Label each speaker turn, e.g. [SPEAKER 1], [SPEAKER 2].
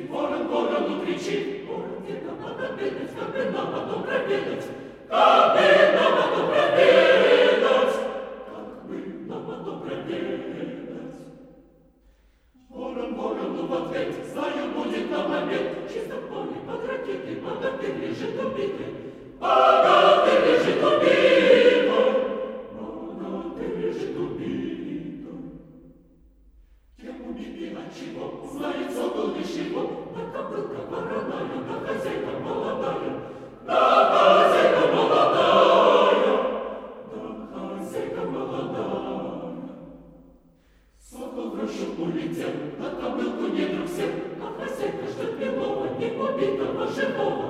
[SPEAKER 1] ворон ворону кричит. Ворон, где-то надо бегать, как бы нам потом пробегать. Как бы нам потом пробегать. Как бы нам потом пробегать. Ворон ворону в ответ, знаю, будет нам обед. Чисто в поле под ракетой, богатырь лежит убитый. Богатырь лежит убитый. Богатырь лежит убитый. Кем убитый, от чего, знает сокол лишь его. Да кобылка вороная, да хозяйка молодая. Да хозяйка молодая. Да хозяйка молодая. Сокол в рощу улетел, на кобылку не друг сел. А хозяйка ждет белого, не убитого живого.